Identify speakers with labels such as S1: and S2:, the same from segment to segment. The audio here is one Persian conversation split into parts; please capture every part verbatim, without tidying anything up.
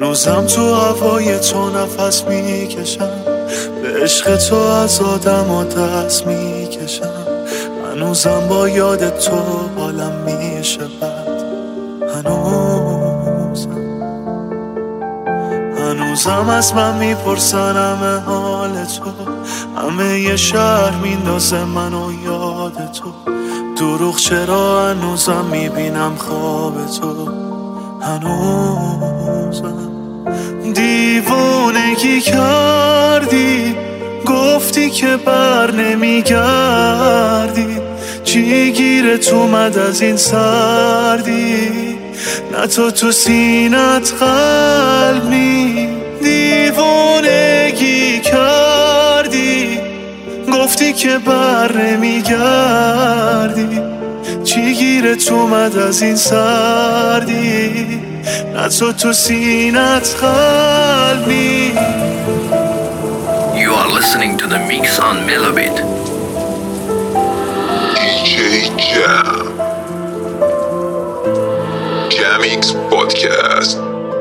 S1: هنوزم تو هوای تو نفس میکشم، به عشق تو از آدم و دست میکشم. هنوزم با یاد تو حالم میشه بد، هنوزم هنوزم از من میپرسن همه حال تو، همه یه شهر میندازه منو یاد تو. دروغ چرا هنوزم میبینم خواب تو، هنوزم دیوونگی کردی، گفتی که بر نمیگردی. چی گیرت اومد از این سردی؟ نه تو تو سینت قلب نی. دیوونگی کردی، گفتی که بر نمیگردی. چی گیرت اومد از این سردی؟ نه تو تو سینت قلب نی.
S2: You are listening to the Mix on Melobit.
S3: دی جی Jam Jamix Podcast.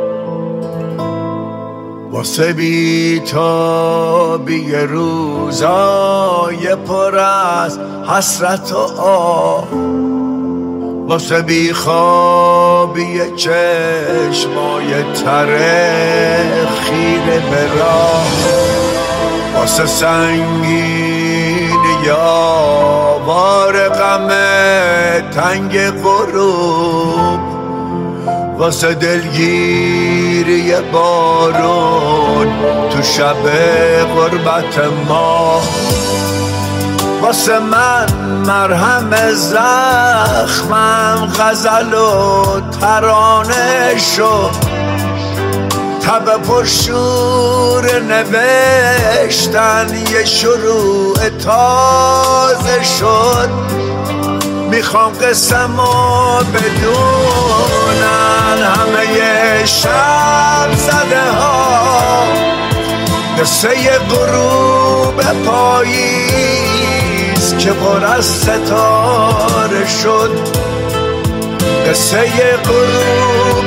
S4: واسه بی تا بی روزای پر از حسرت و آه، واسه بی خوابی چشمای تره خیره به راه، واسه سنگین یاوار غم تنگ غروب، واسه دلگیری بارون تو شب غربت ما، واسه من مرهم زخمم غزل و ترانه شد. تب پرشور نوشتن یه شروع تازه شد. میخوام قسمو بدونن همه شب زده ها، قصه غروب پاییز که پر از ستاره شد. قصه غروب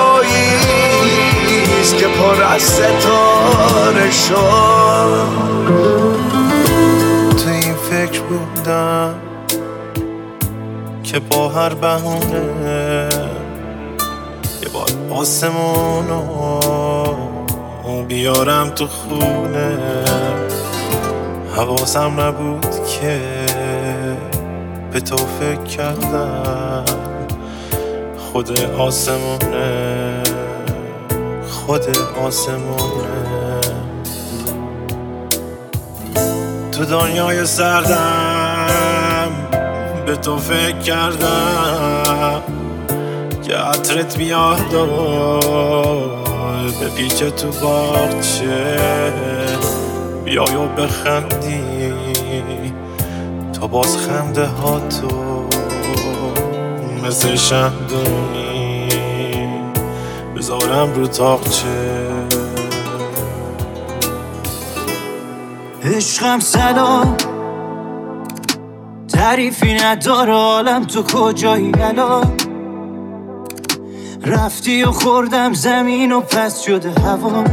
S4: پاییز که پر از ستاره شد.
S1: تو این فکر بودم که با هر بهونه یه بار آسمونو بیارم تو خونه. حواسم نبود که به تو فکر کردم، خود آسمونه خود آسمونه. تو دنیای سردم به تو فکر کردم که عطرت بیاد و به پیچه تو باغچه بیای و بخندی. تا باز خنده ها تو مثل شمدونی بذارم رو تاقچه.
S5: عشقم سلام، تعریفی نداره حالم، تو کجایی الان؟ رفتی و خوردم زمین و پس شده هوا،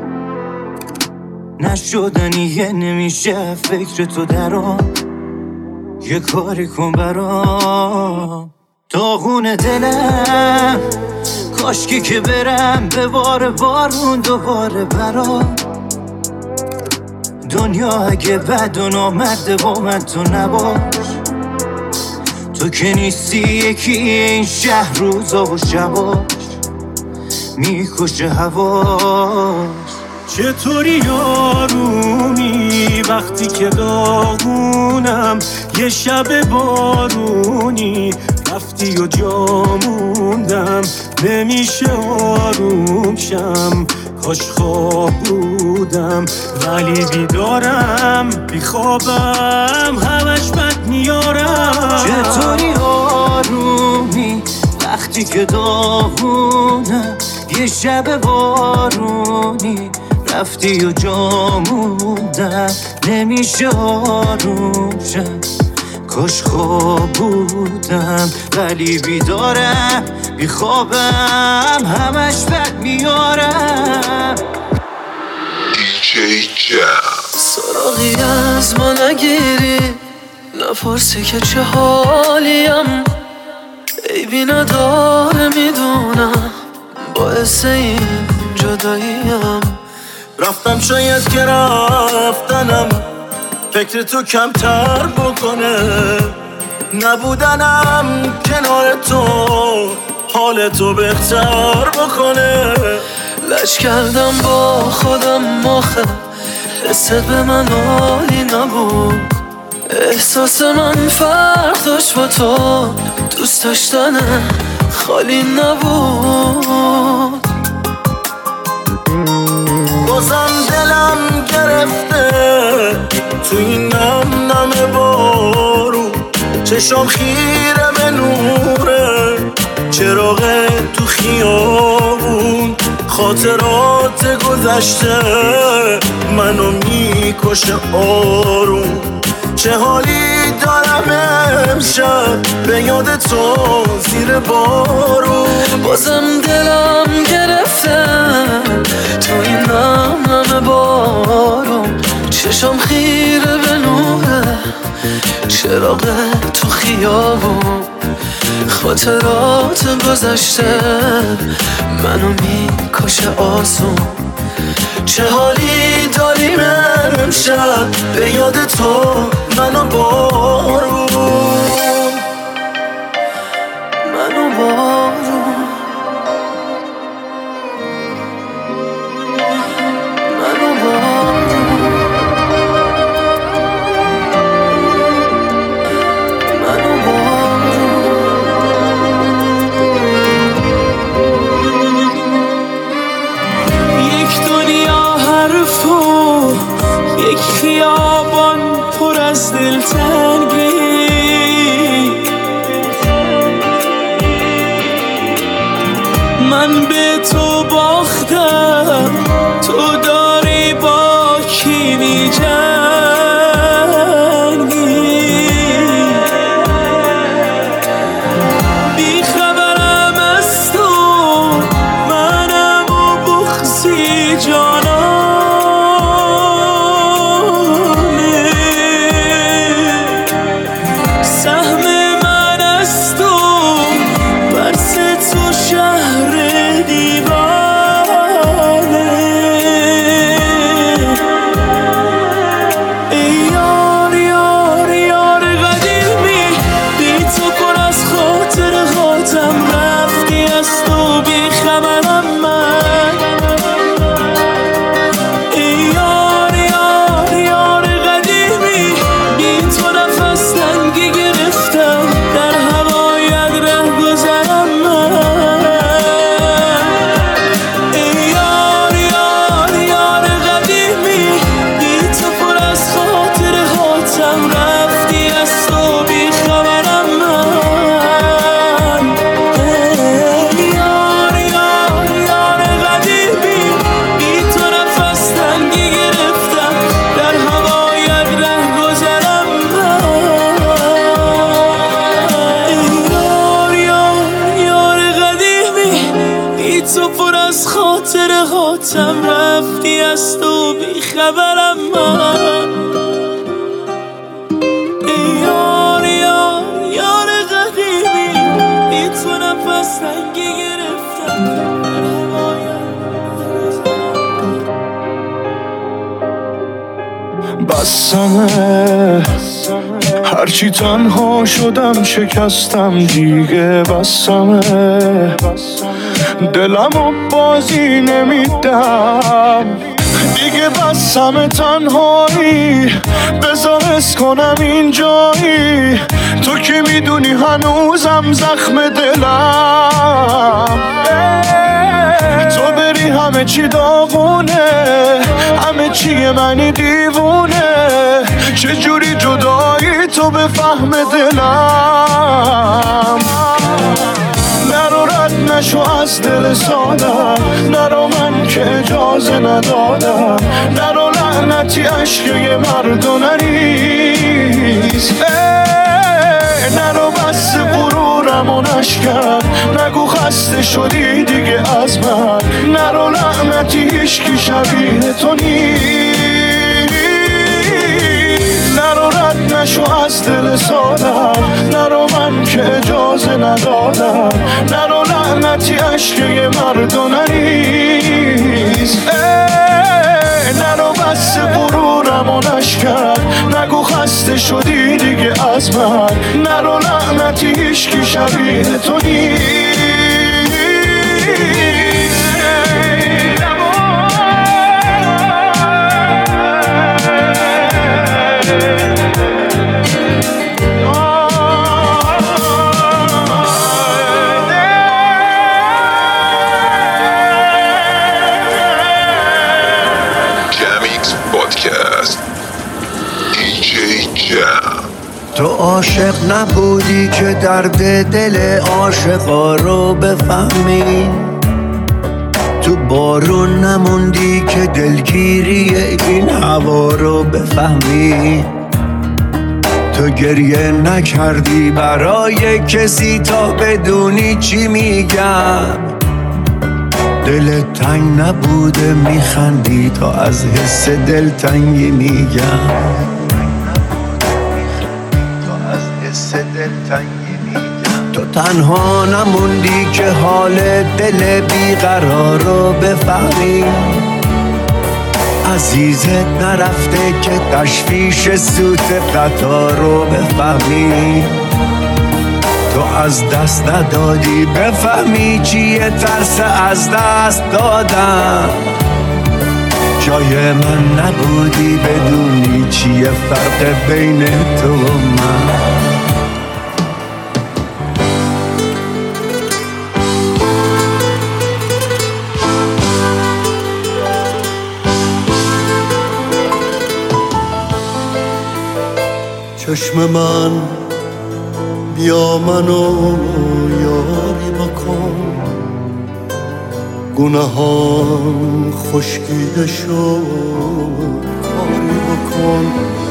S5: نشدنیه نمیشه فکر تو درام. یه کاری کن برام، داغون دلم کاشکی که برم به بار بارون دوباره برام. دنیا اگه بد و نامرده با من تو نباش، تو که نیستی یکی این شهر روزا و شباش میکشه هواش.
S1: چطوری آرومی وقتی که داغونم، یه شب بارونی رفتی و جا موندم. نمیشه آروم شم، کاش خواب بودم ولی بیدارم، بیخوابم همش بد میارم.
S5: چطوری آرومی وقتی که داغونم، یه شب بارونی رفتی و جا موندم. نمیشه آروم شم، کاش خواب بودم ولی بیدارم، بی خوابم همش بد میارم.
S3: دی جی جم
S1: سراغی از ما نگیری، نپرسی که چه حالیم، عیبی نداره میدونم، باعث این جداییم.
S4: رفتم شاید که رفتنم فکر تو کمتر بکنه، نبودنم کنار تو حال تو بهتر بکنه.
S1: لج کردم با خودم آخه حست به من عالی نبود، احساس من فرق داشت با تو، دوست داشتن خالی نبود.
S4: بازم دلم گرفته تو این نم نم بارو، چشم خیره به نوره چراغ تو خیابون، خاطرات گذشته منو میکشه آروم. چه حالی دارم امشب به یاد تو زیر بارون.
S1: بازم دلم گرفته تو این نم نم بارون، چشم خیره به نوره چراغ تو خیابون، خاطرات گذشته منو میکشه آسون. چه حالی داریم امشب به یاد تو منو بارون، منو بارون، منو بارون، منو بارون.
S6: یک دنیا حرف و یک خیابان پر از دلتنگی، من به تو باختم تو داری با کی میجنگی. بی خبرم از تو منم و بغضی جانانه، سهم من از تو برس تو شهر دیوانه. ای یار یار یار قدیمی، بی تو پر از خاطر خاطم، رفتی از تو بی خبرم من. ای یار یار یار قدیمی، بی تو نفس تنگی گرفتم، در هوایت ره گذرم من. ای یار یار یار قدیمی، بی تو پر از خاطر خاطم، رفتی از تو بی خبرم من. ای یار یار یار قدیمی، بی تو نفس تنگی گرفتم، در هوایت ره گذرم من. ای یار یار یار قدیمی، بی تو پر از خاطر خاطم، رفتی از تو بی خبرم من. ای یار یار یار قدیمی، بی تو نفس تنگی گرفتم، در هوایت
S1: بسمه هرچی تنها شدم شکستم دیگه، بسمه دلمو بازی نمیدم دیگه، بسمه تنهایی بذار حس کنم اینجایی، تو که میدونی هنوزم زخم دلم، تو بری همه چی داغونه، همه چی منی دیوونه، چجوری جدایی تو به فهم دلم. نرو رد نشو از دل سادم، نرو من که اجازه ندادم، نرو لعنتی عشق یه مرد و نریز. نمونش کرد. نگو خسته شدی دیگه از من، نرو لعنتی هیچکی شبیه تو نیست. نرو رد نشو از دل سادم، نرو من که اجازه ندادم، نرو لعنتی عشق یه مرد و نریز. نرو بس غرورم و نشکر، نگو خسته شدی دیگه از من، نرو لعنتی هیچکی شبیه تو نیست.
S4: تو عاشق نبودی که درد دل عاشقا رو بفهمی، تو بارون نموندی که دلگیری این هوا رو بفهمی، تو گریه نکردی برای کسی تا بدونی چی میگم، دل تنگ نبوده میخندی تا از حس دلتنگی میگم، تو تنها نموندی که حال دل بیقرار رو بفهمی، عزیزت نرفته که تشویش سوت قطار رو بفهمی، تو از دست ندادی بفهمی چیه ترس از دست دادن، جای من نبودی بدونی چیه فرق بین تو و من.
S1: چشم من بیا منو یاری بکن، گناهان خشکیده شد کاری بکن،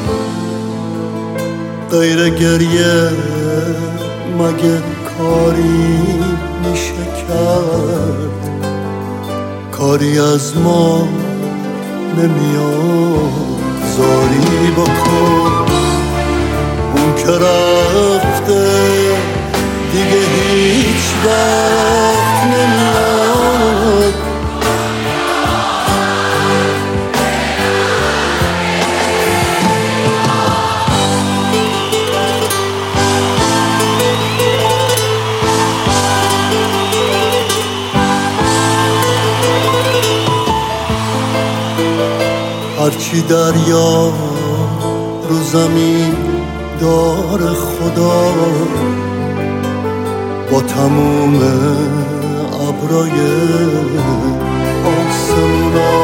S1: غیر گریه مگه کاری میشه کرد، کاری از ما نمیاد زاری بکن، اون که رفته دیگه هیچ وقت نمیاد، هرچی دریا رو زمین دار خدا، با تموم ابرای آسمونا،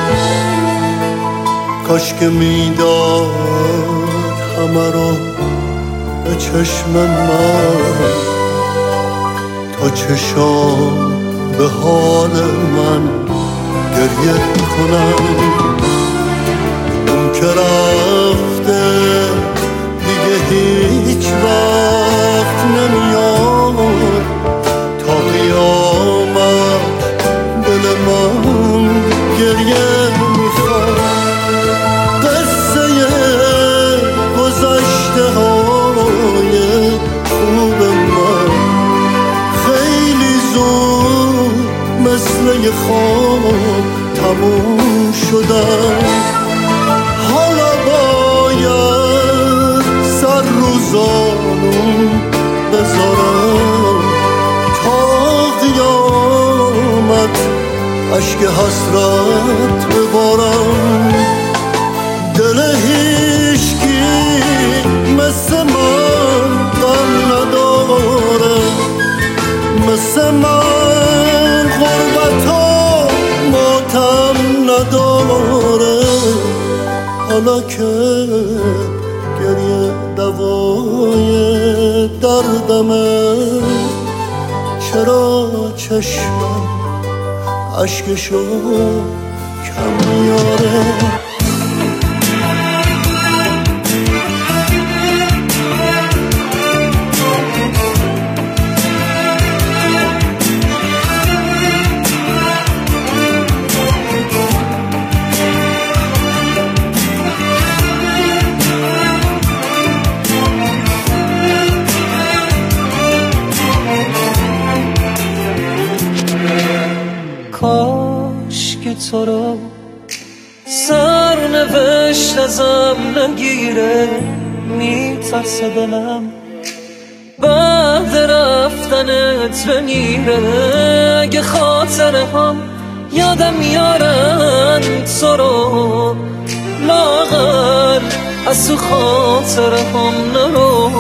S1: کاش که میداد همه رو به چشم من، تا چشام به حال من گریه کنم، اون که رفته هیچ وقت نمیاد، تا قیامت دل من گریه میخواد، قصه گذشته های خوب من خیلی زود مثل یه خواب تموم شدن، حالا باید روزانم بذارم تا قیامت عشق حسرت ببارم، دل هیچکی مثل من غم نداره، مثل من غربت ها ماتم نداره، حالا که گریه دوای دردمه، چرا چشمم عشقشو کم میاره.
S6: تو رو سرنوشت ازم نگیره میترسه دلم بعد رفتنت بمیره اگه خاطره هم یادم میارن تو رو لاغر از تو خاطره هم نرو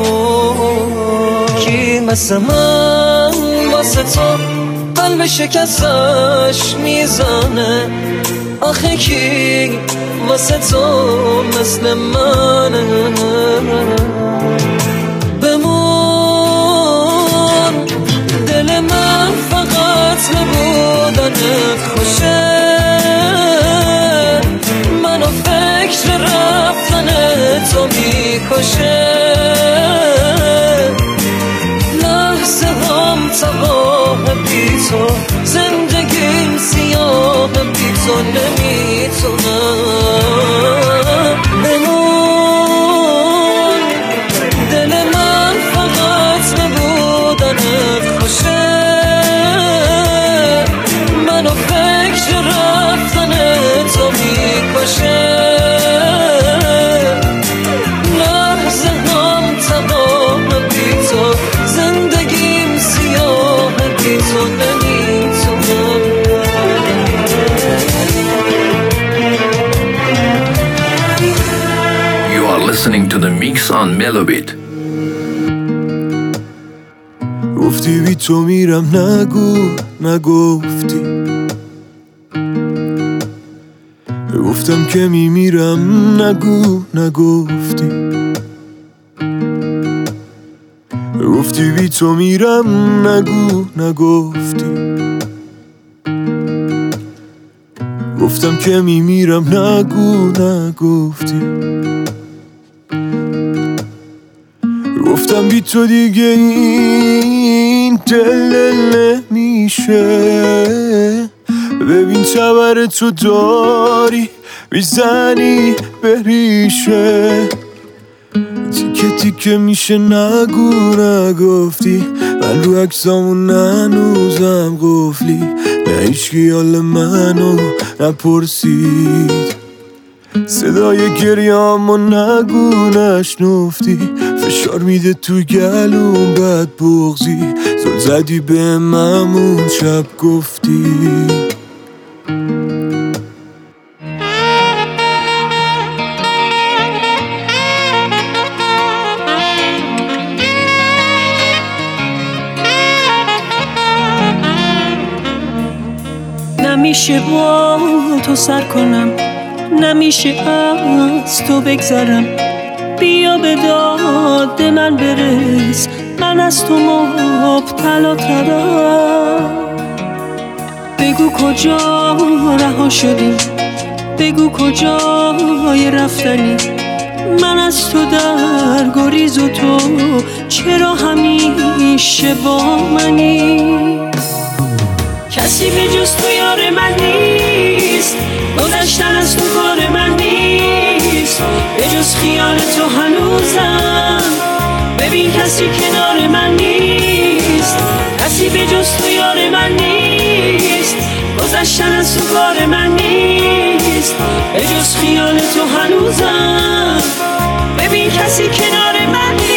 S6: کی مثل من واسه تو قلب شکستش میزنه آخه کی واسه تو مثل منه بمون دل من فقط نبودنت خوشه منو فکر رفتن تو میکشه لحظه هم تباه بی تو زندگیم سیاه بی تو نمیتونم بمون دل من فقط نبودنت خوشه منو فکر رفتن تو میکشه لحظه هم تمام بی تو زندگیم سیاه بی تو نمیتونم
S2: You are listening to the Mix on Melobit.
S1: گفتی بی تو میرم نگو نگفتی گفتم که میمیرم نگو نگفتی گفتی بی تو میرم نگو نگفتی گفتم که میمیرم نگو نگفتی گفتم بی تو دیگه این دل نمیشه ببین چبر تو داری میزنی به ریشه تیکه تیکه میشه نگو نگفتی من رو عکسامون هنوزم قفلی نه هیچکی حال منو نپرسید صدای گریامو نگو نشنفتی فشار میده تو گلوم بد بغضی زل زدی به همون شب گفتی
S6: نمیشه با تو سر کنم نمیشه از تو بگذرم بیا به داد من برس من از تو مبتلا ترم بگو کجا رها شدی بگو کجای رفتنی من از تو در گریز و تو چرا همیشه با منی کسی به جز تو یار من نیست گذشتن از تو کار من نیست به جز خیال تو هنوزم ببین کسی کنار من نیست کسی به جز تو یار من نیست گذشتن از تو کار من نیست به جز خیال تو هنوزم ببین کسی کنار من نیست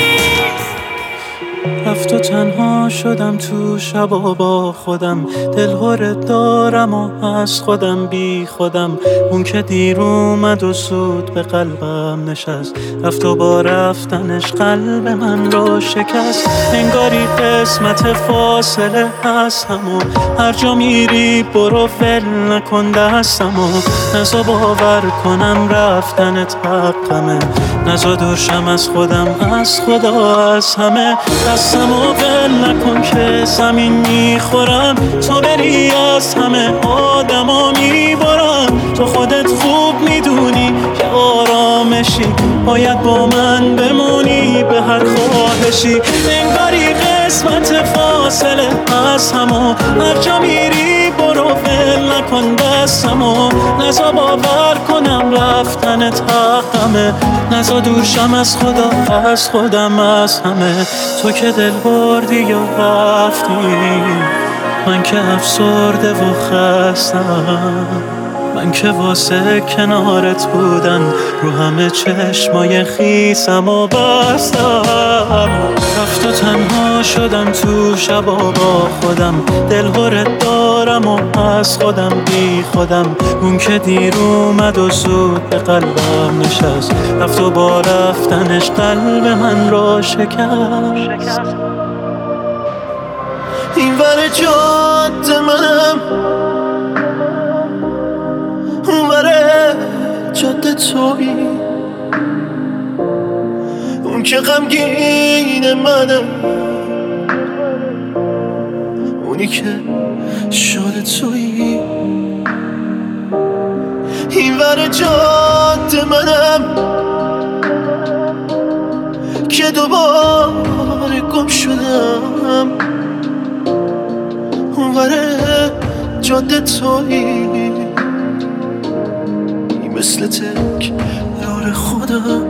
S6: رفت و تنها شدم تو شبا با خودم دلهوره دارم و از خودم بی خودم اون که دیر اومد و سود به قلبم نشست رفت و با رفتنش قلب من رو شکست انگاری قسمت فاصله هستم و هر جا میری برو ول نکن دستم و نزا باور کنم رفتنت حقمه نزا دورشم از خودم از خدا از همه دستم و ول نکن که زمین میخورم تو بری از همه آدم ها میبرم تو خودت خوب میدونی که آرامشی باید با من بمونی به هر خواهشی انگاری قسمت فاصله از همه هر جا میری برو ول نکن دستم و نزا باور کنم رفتنت حقمه نزا دورشم از خدا از خودم از همه تو که دل بردی یا رفتی من که افسرده و خستم، من که واسه کنارت بودن رو همه چشمای خیسم و بستم. رفت و تنها شدم تو شبا با خودم، دلهرت دارم و از خودم بی خودم. اون که دیر اومد و زود به قلبم نشست، رفت و با رفتنش قلب من را شکست.
S1: این ور جاده منم، اون ور جاده تویی، اون که غمگین منم، اونی که شده تویی. این ور جاده منم که دوباره گم شدم، اون ور جاده تویی، مثل تک یار خودم.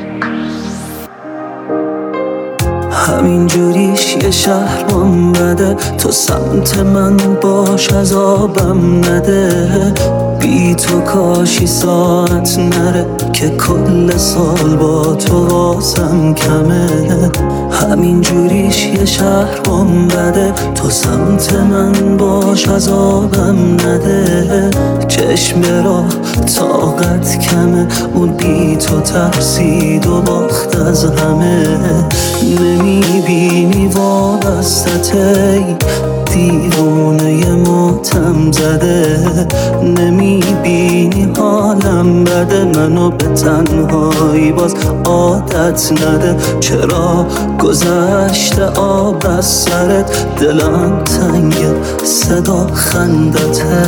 S5: همین جوریش یه شهرم بده، تو سمت من باش عذابم نده. بی تو کاشی ساعت نره که کل سال با تو واسم کمه. همین جوریش یه شهرم بده، تو سمت من باش عذابم نده. چشم را طاقت کمه، اون بی تو ترسید و باخت از همه. نمیبینی وابستته دیوونه ماتم زده، نمیبینی حالم بده، منو به تنهایی باز عادت نده. چرا گذشته آب از سرت، دلم تنگه صدا خندته.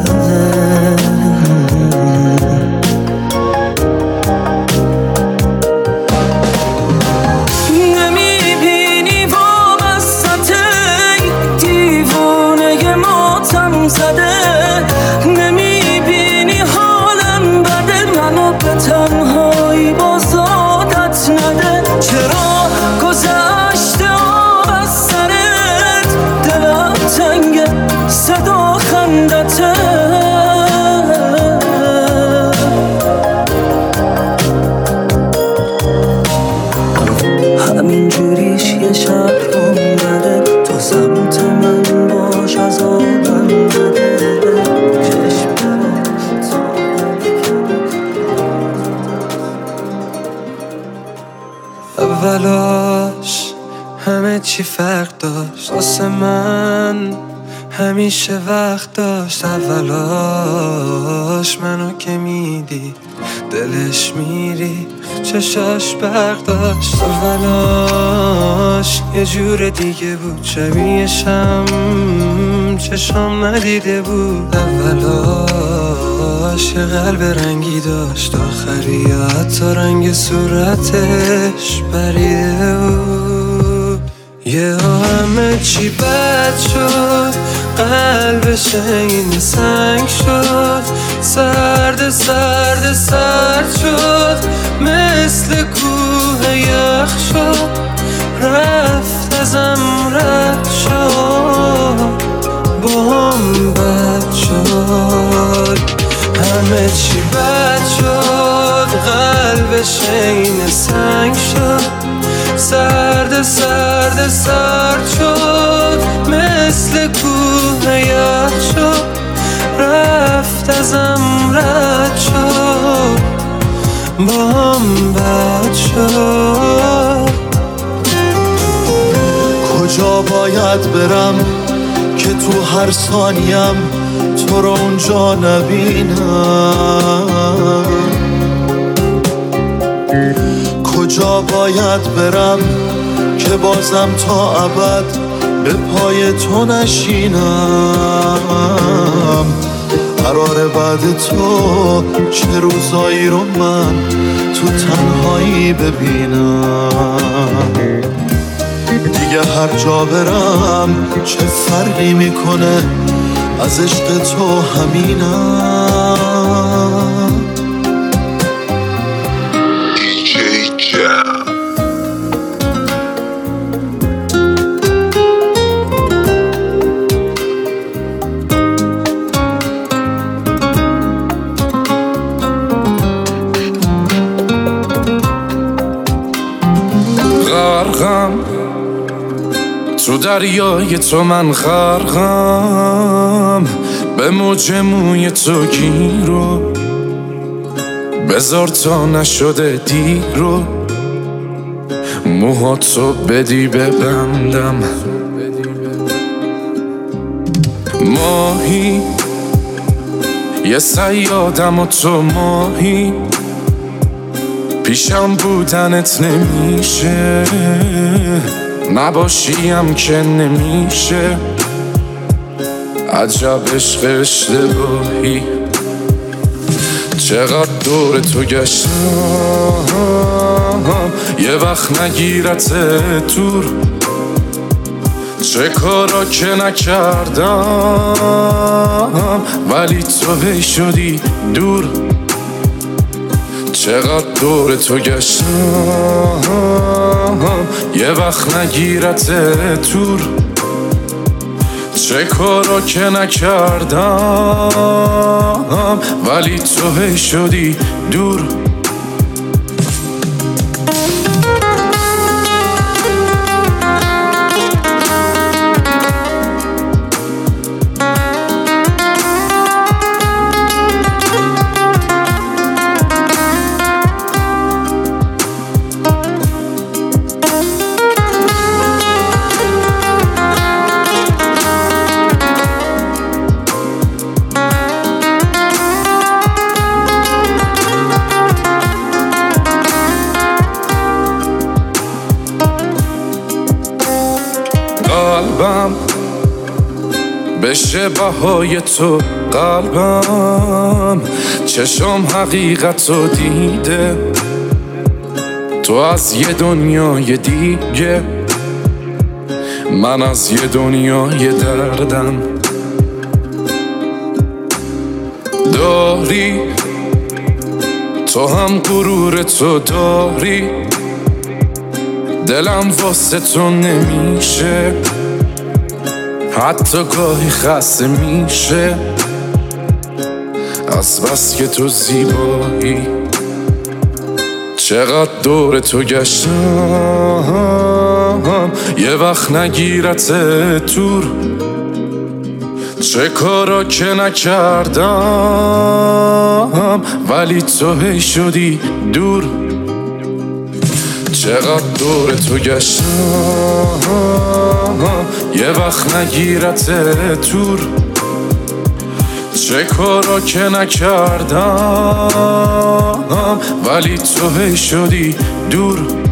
S5: نمیبینی حالم بده، منو به تنهایی باز عادت نده. چرا گذشته آب از سرت، دلم تنگه صدا خندته. همین جوریش یه شهرم بده، تو سمت من باش عذابم نده.
S7: اولاش همه چی فرق داشت، واسه من همیشه وقت داشت. اولاش منو که میدی دلش میری، چشاش برق داشت. اولاش یه جور دیگه بود، شبیه شم چشام ندیده بود. اولاش یه قلب رنگی داشت، آخری حتی رنگ صورتش پریده بود. یه همه چی بد شد، قلبش این سنگ شد. سرد سرد سرد شد، مثل کوه یخ شد. رفت ازم رد شد، با هم بد شد. همه چی بد شد، قلبش این سنگ شد. سرد سرد سرد شد، مثل کوه یخ شد. رفت ازم رد شد، با هم بد شد.
S1: کجا باید برم که تو هر ثانیم تو رو اونجا نبینم؟ کجا باید برم که بازم تا ابد به پای تو نشینم؟ قرار بعد تو چه روزایی رو من تو تنهایی ببینم؟ دیگه هر جا برم چه فرقی میکنه، از عشق تو همینم.
S3: دی جی جم.
S8: غرقم تو دریای تو، من غرقم به موج موی تو گیرو، بذار تا نشده دیرو موهاتو بدی ببندم. ماهی یه صیادم و تو ماهی، پیشم بودنت نمیشه، نباشیم که نمیشه. عجب عشق اشتباهی، چقدر دور تو گشتم یه وقت نگیرت دور. چه کارا که نکردم ولی تو هی شدی دور. چقدر دور تو گشتم یه وقت نگیرت دور. چه کارا که نکردم ولی تو هی شدی دور. قلبم بشه بهای تو، قلبم چشم حقیقت رو دیده، تو از یه دنیای دیگه، من از یه دنیای دردم. داری تو هم غرور تو داری، دلم واسه تو نمیشه، حتی گاهی خسته میشه از بس که تو زیبایی. چقدر دور تو گشتم یه وقت نگیرت دور. چه کارا که نکردم ولی تو هی شدی دور. چقدر دور تو گشتم یه وقت نگیرت دور. چه کارا که نکردم ولی تو هی شدی دور.